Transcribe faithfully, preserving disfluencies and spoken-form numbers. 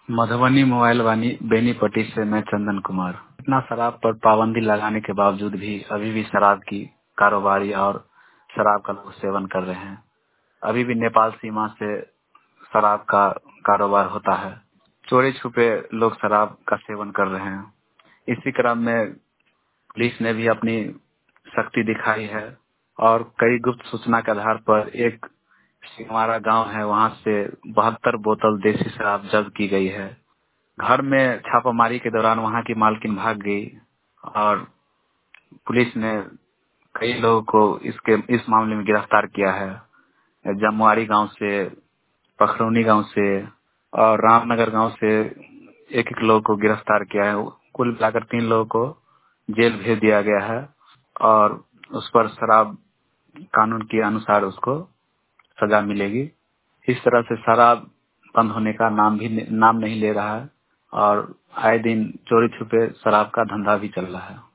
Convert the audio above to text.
Madhubani mobile वानी बेनीपट्टी से मैं चंदन कुमार। इतना शराब पर पाबंदी लगाने के बावजूद भी अभी भी शराब की कारोबारी और शराब का लोग सेवन कर रहे हैं। अभी भी नेपाल सीमा से शराब का कारोबार होता है। चोरी छुपे लोग शराब का सेवन कर रहे हैं। इसी क्रम में पुलिस ने भी अपनी शक्ति दिखाई है और कई गुप्त सूचना के आधार पर एक हमारा गांव है, वहां से बहत्तर बोतल देसी शराब जब्त की गई है। घर में छापामारी के दौरान वहां की मालकिन भाग गई और पुलिस ने कई लोगों को इसके इस मामले में गिरफ्तार किया है। जमुआरी गांव से, पखरौनी गांव से और रामनगर गांव से एक एक लोगों को गिरफ्तार किया है। कुल मिलाकर तीन लोगों को जेल भेज दिया गया है और उस पर शराब कानून के अनुसार उसको सजा मिलेगी। इस तरह से शराब बंद होने का नाम भी नाम नहीं ले रहा है और आए दिन चोरी छुपे शराब का धंधा भी चल रहा है।